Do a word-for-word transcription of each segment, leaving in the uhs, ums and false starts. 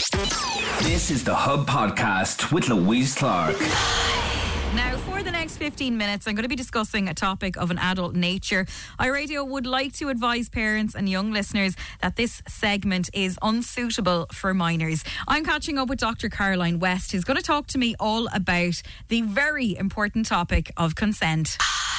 This is the Hub Podcast with Louise Clark. Now, for the next fifteen minutes, I'm going to be discussing a topic of an adult nature. iRadio would like to advise parents and young listeners that this segment is unsuitable for minors. I'm catching up with Doctor Caroline West, who's going to talk to me all about the very important topic of consent.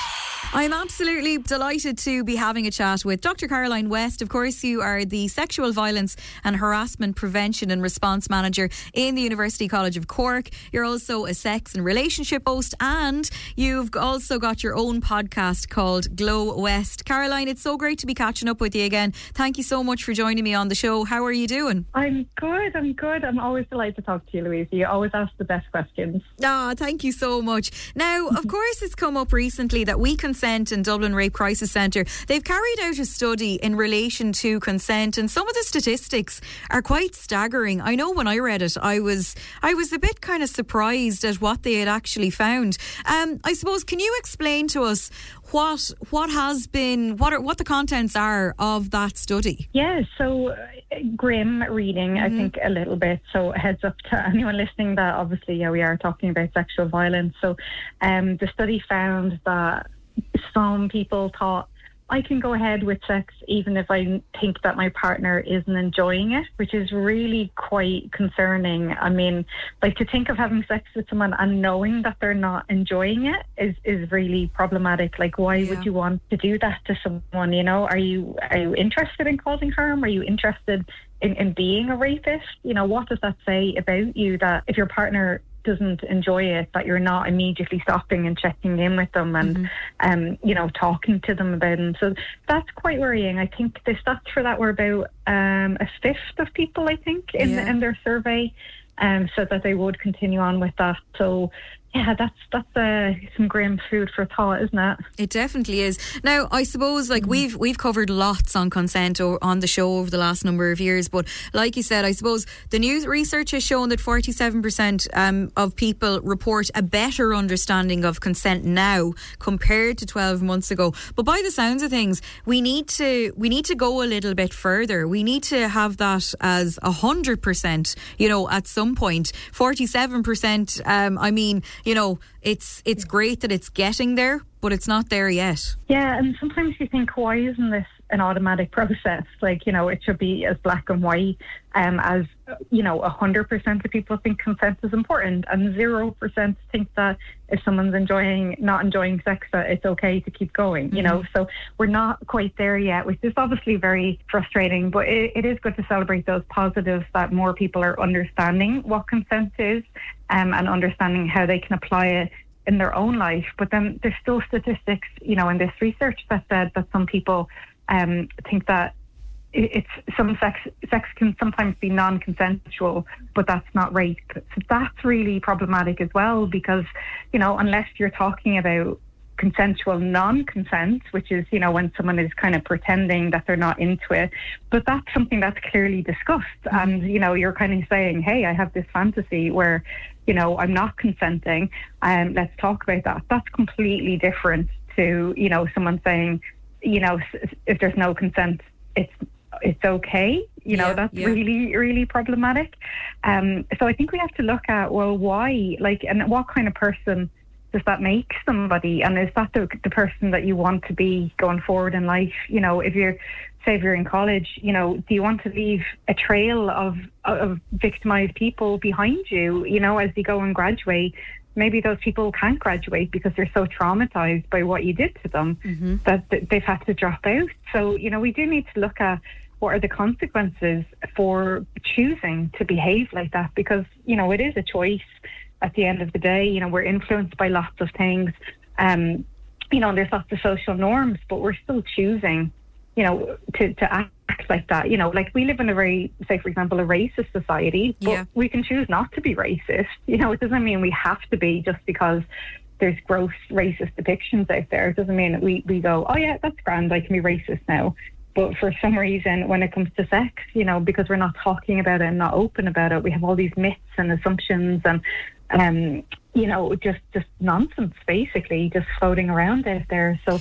I'm absolutely delighted to be having a chat with Doctor Caroline West. Of course, you are the Sexual Violence and Harassment Prevention and Response Manager in the University College of Cork. You're also a sex and relationship host, and you've also got your own podcast called Glow West. Caroline, it's so great to be catching up with you again. Thank you so much for joining me on the show. How are you doing? I'm good, I'm good. I'm always delighted to talk to you, Louise. You always ask the best questions. Ah, thank you so much. Now, of course, it's come up recently that we consent and Dublin Rape Crisis Centre, they've carried out a study in relation to consent, and some of the statistics are quite staggering. I know when I read it, I was I was a bit kind of surprised at what they had actually found. Um, I suppose, can you explain to us what what has been, what are, what the contents are of that study? Yeah, so uh, grim reading, mm-hmm. I think, a little bit. So heads up to anyone listening that obviously, yeah, we are talking about sexual violence. So um, the study found that some people thought, I can go ahead with sex even if I think that my partner isn't enjoying it, which is really quite concerning. I mean, like, to think of having sex with someone and knowing that they're not enjoying it is, is really problematic. Like, why yeah. would you want to do that to someone? You know, are you are you interested in causing harm? Are you interested in, in being a rapist? You know, what does that say about you, that if your partner doesn't enjoy it, that you're not immediately stopping and checking in with them and mm-hmm. um, you know, talking to them about them? So that's quite worrying. I think the stats for that were about um, a fifth of people, I think, in, yeah. in their survey, um, so that they would continue on with that. So yeah, that's that's uh, some grim food for thought, isn't it? It definitely is. Now, I suppose, like, mm. we've we've covered lots on consent or on the show over the last number of years, but like you said, I suppose the new research has shown that forty-seven percent um, of people report a better understanding of consent now compared to twelve months ago. But by the sounds of things, we need to we need to go a little bit further. We need to have that as one hundred percent, you know, at some point. forty-seven percent, um, I mean, you know, it's it's great that it's getting there, but it's not there yet. Yeah, and sometimes you think, why isn't this an automatic process? Like, you know, it should be as black and white um, as, you know, one hundred percent of people think consent is important, and zero percent think that if someone's enjoying, not enjoying sex, that it's okay to keep going, you mm-hmm. know. So we're not quite there yet, which is obviously very frustrating, but it, it is good to celebrate those positives, that more people are understanding what consent is um, and understanding how they can apply it in their own life. But then there's still statistics, you know, in this research that said that some people um, think that it's some sex sex can sometimes be non-consensual, but that's not rape. So that's really problematic as well, because, you know, unless you're talking about consensual non-consent, which is, you know, when someone is kind of pretending that they're not into it, but that's something that's clearly discussed. Mm-hmm. And, you know, you're kind of saying, hey, I have this fantasy where, you know, I'm not consenting, and um, let's talk about that. That's completely different to, you know, someone saying, you know, if there's no consent, it's it's okay. You know, yeah, that's yeah. really, really problematic. Um, so I think we have to look at, well, why, like, and what kind of person does that make somebody? And is that the, the person that you want to be going forward in life? You know, if you're, say if you're in college, you know, do you want to leave a trail of, of victimized people behind you, you know, as you go and graduate? Maybe those people can't graduate because they're so traumatized by what you did to them mm-hmm. that they've had to drop out. So, you know, we do need to look at what are the consequences for choosing to behave like that, because, you know, it is a choice at the end of the day. You know, we're influenced by lots of things. Um, you know, there's lots of social norms, but we're still choosing, you know, to, to act like that. You know, like, we live in a very, say, for example, a racist society, but yeah. we can choose not to be racist. You know, it doesn't mean we have to be just because there's gross racist depictions out there. It doesn't mean that we, we go, oh yeah, that's grand, I can be racist now. But for some reason, when it comes to sex, you know, because we're not talking about it and not open about it, we have all these myths and assumptions and, um, you know, just, just nonsense, basically, just floating around out there. So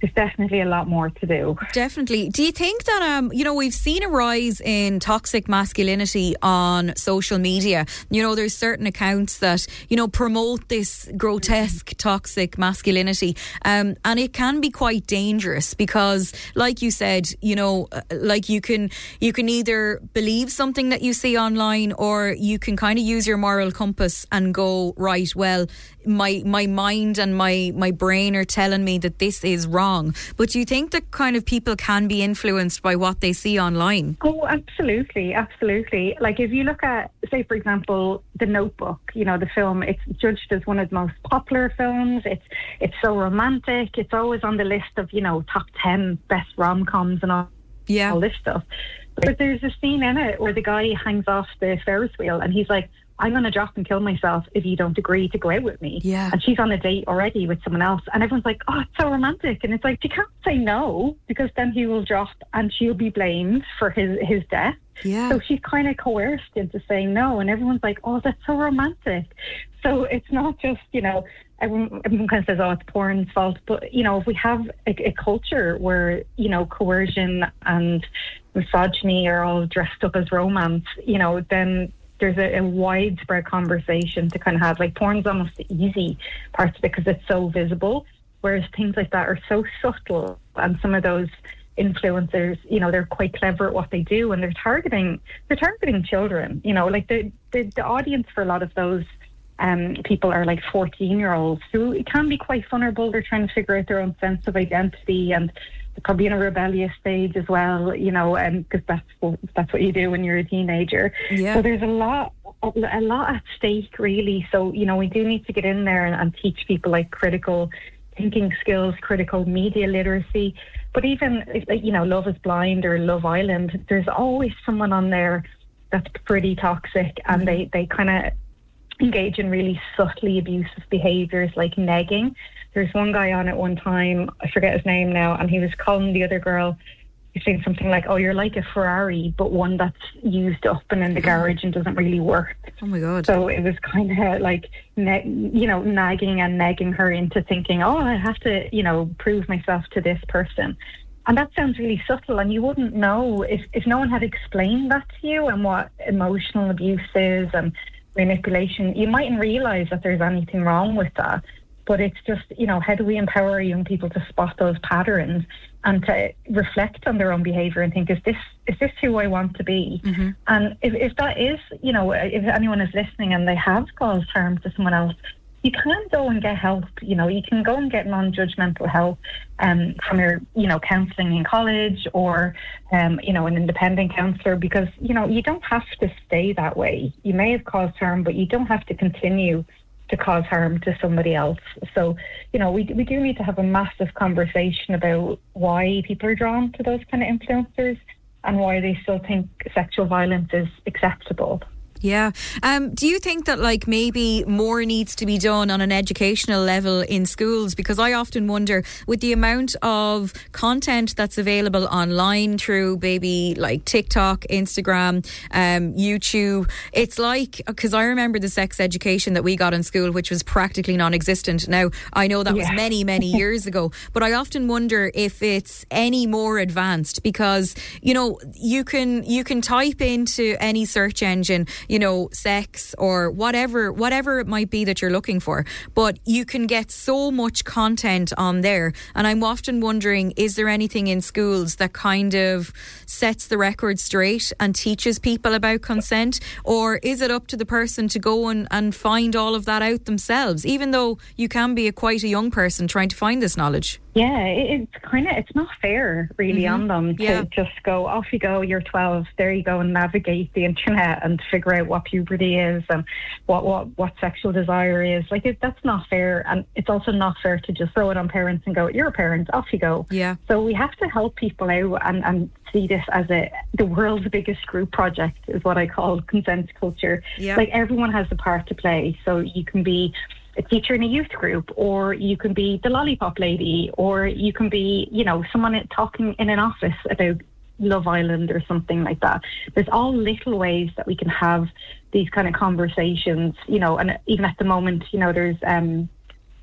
there's definitely a lot more to do. Definitely. Do you think that, um, you know, we've seen a rise in toxic masculinity on social media? You know, there's certain accounts that, you know, promote this grotesque toxic masculinity. Um, and it can be quite dangerous because, like you said, you know, like you can, you can either believe something that you see online, or you can kind of use your moral compass and go, right, well, my my mind and my, my brain are telling me that this is wrong. But do you think that kind of people can be influenced by what they see online? Oh, absolutely, absolutely. Like if you look at, say, for example, The Notebook, you know, the film, it's judged as one of the most popular films. It's it's so romantic. It's always on the list of, you know, top ten best rom-coms and all, yeah. all this stuff. But there's a scene in it where the guy hangs off the Ferris wheel and he's like, I'm going to drop and kill myself if you don't agree to go out with me. Yeah. And she's on a date already with someone else. And everyone's like, oh, it's so romantic. And it's like, she can't say no, because then he will drop and she'll be blamed for his, his death. Yeah. So she's kind of coerced into saying no. And everyone's like, oh, that's so romantic. So it's not just, you know, everyone, everyone kind of says, oh, it's porn's fault. But, you know, if we have a, a culture where, you know, coercion and misogyny are all dressed up as romance, you know, then there's a, a widespread conversation to kind of have. Like, porn's almost the easy part because it's so visible, whereas things like that are so subtle. And some of those influencers, you know, they're quite clever at what they do, and they're targeting they're targeting children. You know, like the the, the audience for a lot of those um, people are like fourteen year olds who can be quite vulnerable. They're trying to figure out their own sense of identity, and they're probably in a rebellious stage as well, you know, and because that's what, that's what you do when you're a teenager. Yeah. So there's a lot, a lot at stake, really. So, you know, we do need to get in there and, and teach people like critical thinking skills, critical media literacy. But even, you know, Love is Blind or Love Island, there's always someone on there that's pretty toxic, and they, they kind of engage in really subtly abusive behaviours like negging. There's one guy on at one time, I forget his name now, and he was calling the other girl, he's saying something like, oh, you're like a Ferrari, but one that's used up and in the garage and doesn't really work. Oh my God. So it was kind of like, ne- you know, nagging and negging her into thinking, oh, I have to, you know, prove myself to this person. And that sounds really subtle, and you wouldn't know if, if no one had explained that to you and what emotional abuse is and manipulation. You mightn't realise that there's anything wrong with that. But it's just, you know, how do we empower young people to spot those patterns and to reflect on their own behaviour and think, is this is this who I want to be? Mm-hmm. And if, if that is, you know, if anyone is listening and they have caused harm to someone else, you can go and get help. You know, you can go and get non-judgmental help um, from your, you know, counselling in college or, um, you know, an independent counsellor, because, you know, you don't have to stay that way. You may have caused harm, but you don't have to continue to cause harm to somebody else. So, you know, we we do need to have a massive conversation about why people are drawn to those kind of influencers and why they still think sexual violence is acceptable. Yeah. Um, do you think that like maybe more needs to be done on an educational level in schools? Because I often wonder, with the amount of content that's available online through maybe like TikTok, Instagram, um, YouTube, it's like, because I remember the sex education that we got in school, which was practically non-existent. Now, I know that yeah. was many, many years ago, but I often wonder if it's any more advanced, because, you know, you can you can type into any search engine, you know, sex or whatever, whatever it might be that you're looking for. But you can get so much content on there. And I'm often wondering, is there anything in schools that kind of sets the record straight and teaches people about consent? Or is it up to the person to go and, and find all of that out themselves, even though you can be a quite a young person trying to find this knowledge? Yeah, it's kind of, it's not fair really mm-hmm. on them to yeah. just go, off you go, you're twelve, there you go, and navigate the internet and figure out what puberty is and what, what, what sexual desire is. Like, it, that's not fair. And it's also not fair to just throw it on parents and go, you're a parent, off you go. Yeah. So we have to help people out and, and see this as a the world's biggest group project, is what I call consent culture. Yeah. Like, everyone has a part to play. So you can be a teacher in a youth group, or you can be the lollipop lady, or you can be, you know, someone talking in an office about Love Island or something like that. There's all little ways that we can have these kind of conversations, you know, and even at the moment, you know, there's um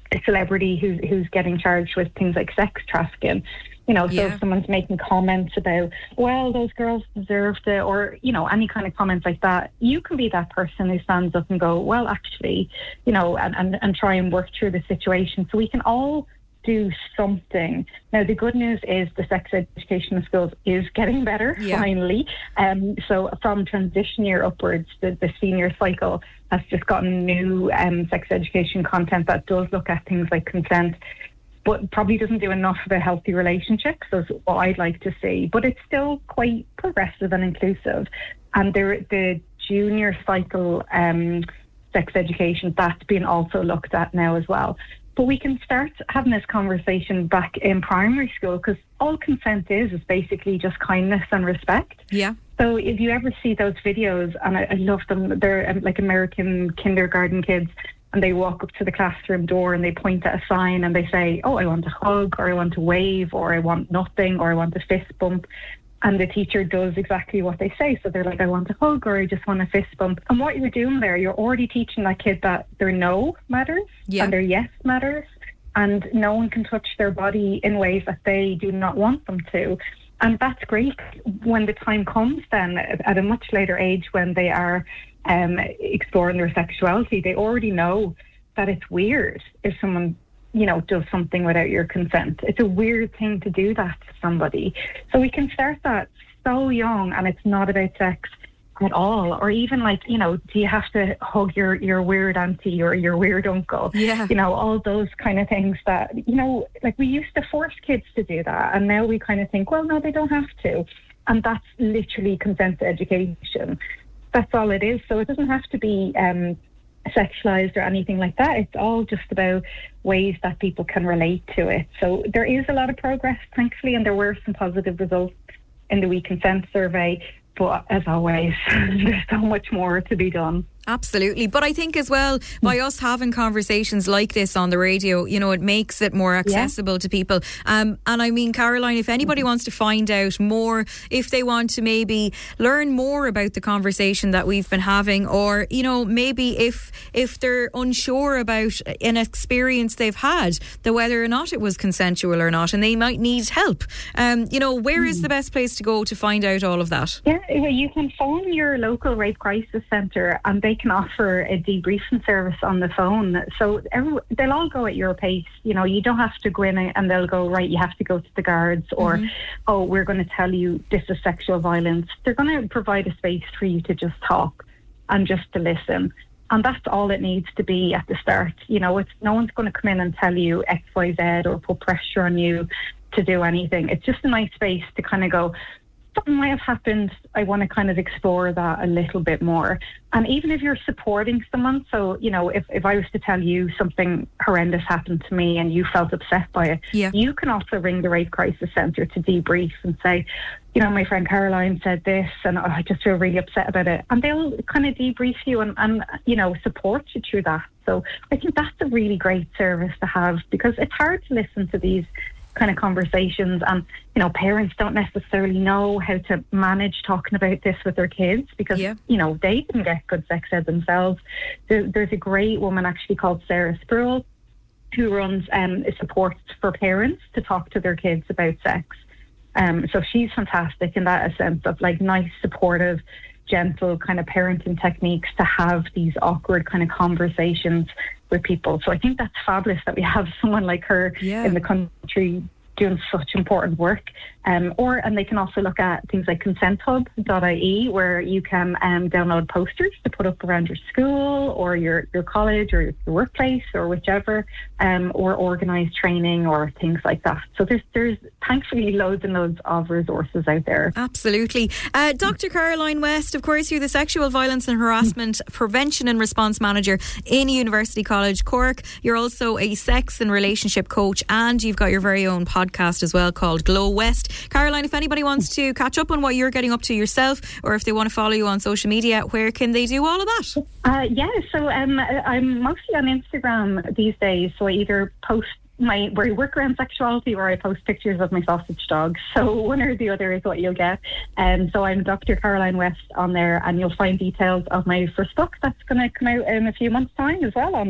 a celebrity who's who's getting charged with things like sex trafficking. You know, so Yeah. if someone's making comments about, well, those girls deserved it, or, you know, any kind of comments like that, you can be that person who stands up and go, well, actually, you know, and, and, and try and work through the situation. So we can all do something. Now, the good news is the sex education in schools is getting better, Yeah. finally. Um, so from transition year upwards, the, the senior cycle has just gotten new um, sex education content that does look at things like consent, but probably doesn't do enough about healthy relationships, is what I'd like to see. But it's still quite progressive and inclusive. And the, the junior cycle um, sex education, that's being also looked at now as well. But we can start having this conversation back in primary school, because all consent is, is basically just kindness and respect. Yeah. So if you ever see those videos, and I, I love them, they're um, like American kindergarten kids, and they walk up to the classroom door and they point at a sign and they say, oh, I want a hug, or I want to wave, or I want nothing, or I want a fist bump. And the teacher does exactly what they say. So they're like, I want a hug, or I just want a fist bump. And what you're doing there, you're already teaching that kid that their no matters Yeah. and their yes matters. And no one can touch their body in ways that they do not want them to. And that's great when the time comes then at a much later age, when they are um, exploring their sexuality. They already know that it's weird if someone, you know, does something without your consent. It's a weird thing to do that to somebody. So we can start that so young, and it's not about sex at all. Or even like, you know, do you have to hug your, your weird auntie or your weird uncle? Yeah. You know, all those kind of things that, you know, like we used to force kids to do that. And now we kind of think, well, no, they don't have to. And that's literally consent education. That's all it is. So it doesn't have to be um, sexualized or anything like that. It's all just about ways that people can relate to it. So there is a lot of progress, thankfully, and there were some positive results in the We Consent survey. But as always, there's so much more to be done. Absolutely. But I think as well, by us having conversations like this on the radio, you know, it makes it more accessible yeah. to people. Um, and I mean, Caroline, if anybody wants to find out more, if they want to maybe learn more about the conversation that we've been having, or, you know, maybe if if they're unsure about an experience they've had, that whether or not it was consensual or not, and they might need help, um, you know, where mm. is the best place to go to find out all of that? Yeah, you can phone your local rape crisis centre, and they can offer a debriefing service on the phone. So every, they'll all go at your pace. You know, you don't have to go in and they'll go, right, you have to go to the guards, or, mm-hmm. oh, we're going to tell you this is sexual violence. They're going to provide a space for you to just talk and just to listen. And that's all it needs to be at the start. You know, it's no one's going to come in and tell you X, Y, Z or put pressure on you to do anything. It's just a nice space to kind of go, something might have happened. I want to kind of explore that a little bit more. And even if you're supporting someone, so, you know, if, if I was to tell you something horrendous happened to me and you felt upset by it, yeah. you can also ring the Rape Crisis Centre to debrief and say, you know, my friend Caroline said this and oh, I just feel really upset about it. And they'll kind of debrief you and, and, you know, support you through that. So I think that's a really great service to have, because it's hard to listen to these kind of conversations, and you know, parents don't necessarily know how to manage talking about this with their kids, because yeah. you know, they didn't get good sex ed themselves. There, there's a great woman actually called Sarah Sproul who runs um, support for parents to talk to their kids about sex. Um, so she's fantastic in that sense of like nice, supportive, gentle kind of parenting techniques to have these awkward kind of conversations with people. So I think that's fabulous that we have someone like her yeah. in the country doing such important work. Um, or and they can also look at things like consent hub dot I E, where you can um, download posters to put up around your school or your, your college or your workplace or whichever, um, or organise training or things like that. So there's there's thankfully loads and loads of resources out there. Absolutely. Uh, Doctor Caroline West, of course, you're the Sexual Violence and Harassment Prevention and Response Manager in University College Cork. You're also a sex and relationship coach, and you've got your very own podcast as well called Glow West. Caroline, if anybody wants to catch up on what you're getting up to yourself, or if they want to follow you on social media, where can they do all of that? Uh, yeah, so um, I'm mostly on Instagram these days. So I either post my where I work around sexuality, or I post pictures of my sausage dog. So one or the other is what you'll get. And um, so I'm Doctor Caroline West on there, and you'll find details of my first book that's going to come out in a few months' time as well on there.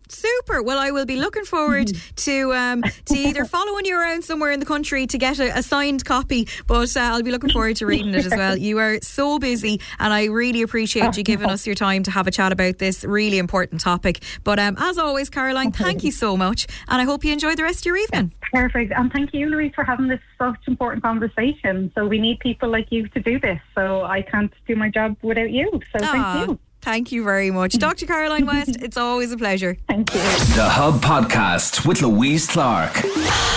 Super. Well, I will be looking forward to um, to either following you around somewhere in the country to get a, a signed copy, but uh, I'll be looking forward to reading it as well. You are so busy, and I really appreciate you giving us your time to have a chat about this really important topic. But um, as always, Caroline, thank you so much, and I hope you enjoy the rest of your evening. Perfect. And thank you, Louise, for having this such important conversation. So we need people like you to do this. So I can't do my job without you. So Aww. thank you. Thank you very much. Doctor Caroline West, it's always a pleasure. Thank you. The Hub Podcast with Louise Clark.